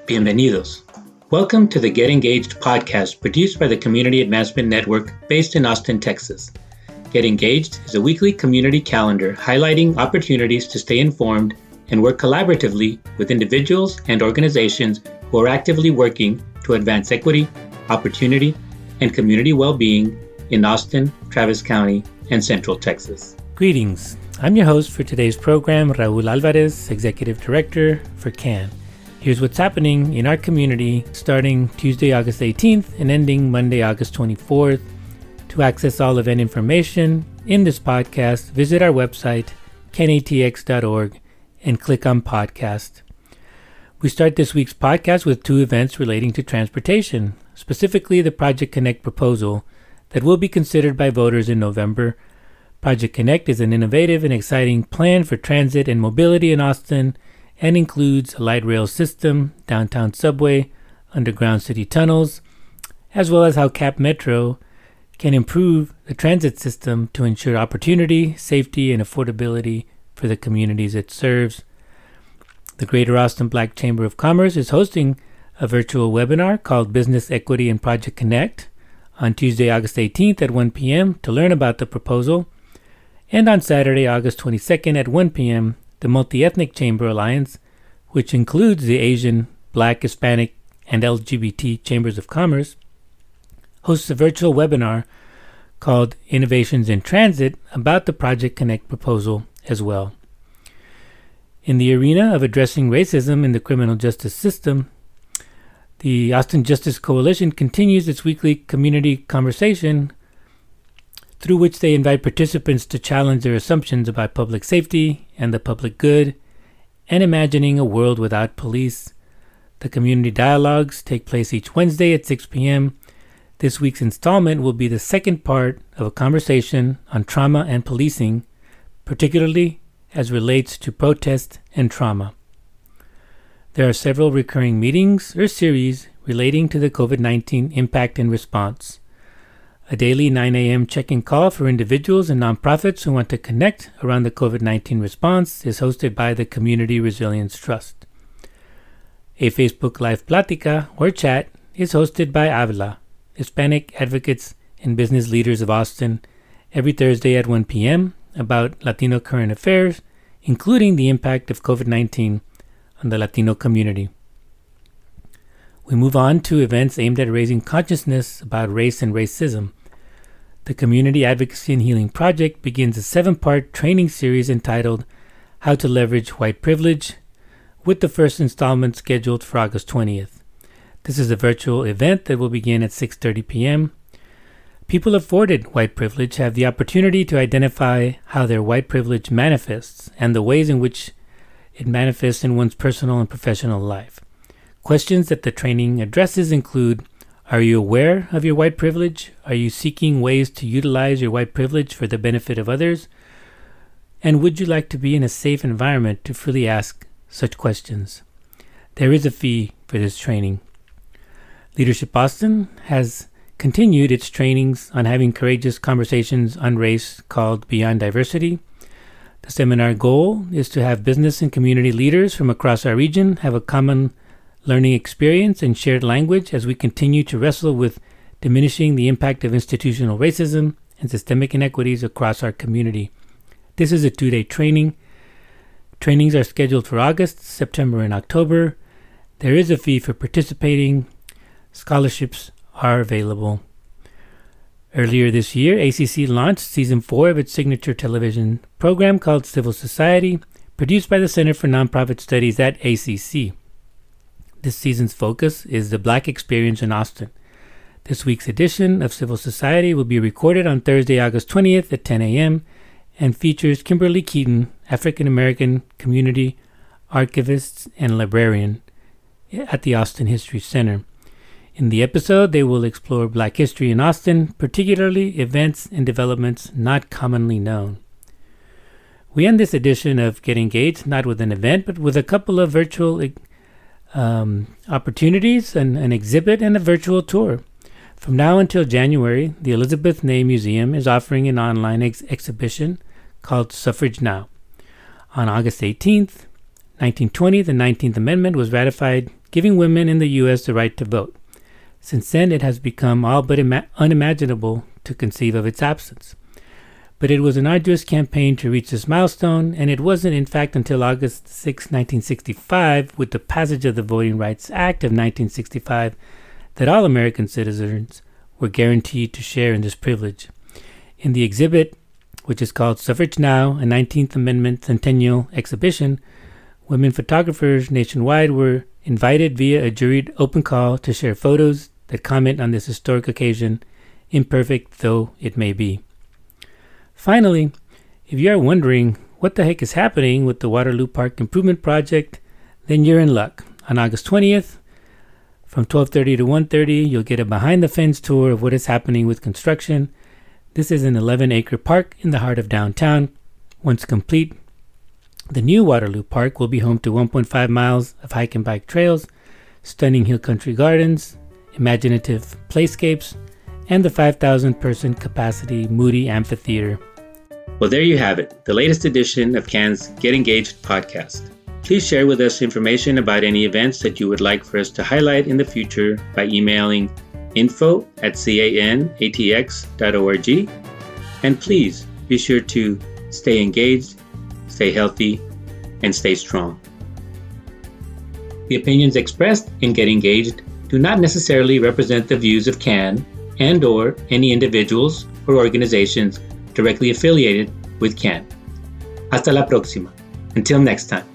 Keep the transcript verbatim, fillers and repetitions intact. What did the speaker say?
Bienvenidos. Welcome to the Get Engaged podcast produced by the Community Advancement Network based in Austin, Texas. Get Engaged is a weekly community calendar highlighting opportunities to stay informed and work collaboratively with individuals and organizations who are actively working to advance equity, opportunity, and community well-being in Austin, Travis County, and Central Texas. Greetings. I'm your host for today's program, Raul Alvarez, Executive Director for C A N. Here's what's happening in our community starting Tuesday, August eighteenth and ending Monday, August twenty-fourth. To access all event information in this podcast, visit our website, can a t x dot org, and click on podcast. We start this week's podcast with two events relating to transportation, specifically the Project Connect proposal that will be considered by voters in November. Project Connect is an innovative and exciting plan for transit and mobility in Austin and includes a light rail system, downtown subway, underground city tunnels, as well as how Cap Metro can improve the transit system to ensure opportunity, safety, and affordability for the communities it serves. The Greater Austin Black Chamber of Commerce is hosting a virtual webinar called Business Equity and Project Connect on Tuesday, August eighteenth at one p.m. to learn about the proposal, and on Saturday, August twenty-second at one p.m., the Multi-Ethnic Chamber Alliance, which includes the Asian, Black, Hispanic, and L G B T Chambers of Commerce, hosts a virtual webinar called Innovations in Transit about the Project Connect proposal as well. In the arena of addressing racism in the criminal justice system, the Austin Justice Coalition continues its weekly community conversation through which they invite participants to challenge their assumptions about public safety and the public good and imagining a world without police. The community dialogues take place each Wednesday at six p.m. This week's installment will be the second part of a conversation on trauma and policing, particularly as relates to protest and trauma. There are several recurring meetings or series relating to the covid nineteen impact and response. A daily nine a.m. check-in call for individuals and nonprofits who want to connect around the covid nineteen response is hosted by the Community Resilience Trust. A Facebook Live Plática or chat is hosted by Habla, Hispanic Advocates and Business Leaders of Austin, every Thursday at one p.m. about Latino current affairs, including the impact of covid nineteen on the Latino community. We move on to events aimed at raising consciousness about race and racism. The Community Advocacy and Healing Project begins a seven-part training series entitled How to Leverage White Privilege, with the first installment scheduled for August twentieth. This is a virtual event that will begin at six thirty p.m. People afforded white privilege have the opportunity to identify how their white privilege manifests and the ways in which it manifests in one's personal and professional life. Questions that the training addresses include: are you aware of your white privilege? Are you seeking ways to utilize your white privilege for the benefit of others? And would you like to be in a safe environment to freely ask such questions? There is a fee for this training. Leadership Austin has continued its trainings on having courageous conversations on race called Beyond Diversity. The seminar goal is to have business and community leaders from across our region have a common learning experience and shared language as we continue to wrestle with diminishing the impact of institutional racism and systemic inequities across our community. This is a two-day training. Trainings are scheduled for August, September, and October. There is a fee for participating. Scholarships are available. Earlier this year, A C C launched season four of its signature television program called Civil Society, produced by the Center for Nonprofit Studies at A C C. This season's focus is the Black experience in Austin. This week's edition of Civil Society will be recorded on Thursday, August twentieth at ten a.m. and features Kimberly Keaton, African-American community archivist and librarian at the Austin History Center. In the episode, they will explore Black history in Austin, particularly events and developments not commonly known. We end this edition of Get Engaged not with an event, but with a couple of virtual um, opportunities, an, an exhibit, and a virtual tour. From now until January, the Elizabeth Ney Museum is offering an online ex- exhibition called Suffrage Now. On August eighteenth, nineteen twenty, the nineteenth Amendment was ratified, giving women in the U S the right to vote. Since then, it has become all but ima- unimaginable to conceive of its absence. But it was an arduous campaign to reach this milestone, and it wasn't, in fact, until August sixth, nineteen sixty-five, with the passage of the Voting Rights Act of nineteen sixty-five, that all American citizens were guaranteed to share in this privilege. In the exhibit, which is called Suffrage Now, a nineteenth Amendment Centennial Exhibition, women photographers nationwide were invited via a juried open call to share photos that comment on this historic occasion, imperfect though it may be. Finally, if you are wondering what the heck is happening with the Waterloo Park Improvement Project, then you're in luck. On August twentieth, from twelve thirty to one thirty, you'll get a behind-the-fence tour of what is happening with construction. This is an eleven-acre park in the heart of downtown. Once complete, the new Waterloo Park will be home to one point five miles of hike and bike trails, stunning hill country gardens, imaginative playscapes, and the five thousand person capacity Moody Amphitheater. Well, there you have it, the latest edition of CAN's Get Engaged podcast. Please share with us information about any events that you would like for us to highlight in the future by emailing info at canatx dot org. And please be sure to stay engaged, stay healthy, and stay strong. The opinions expressed in Get Engaged do not necessarily represent the views of CAN and or any individuals or organizations directly affiliated with CAN. Hasta la próxima. Until next time.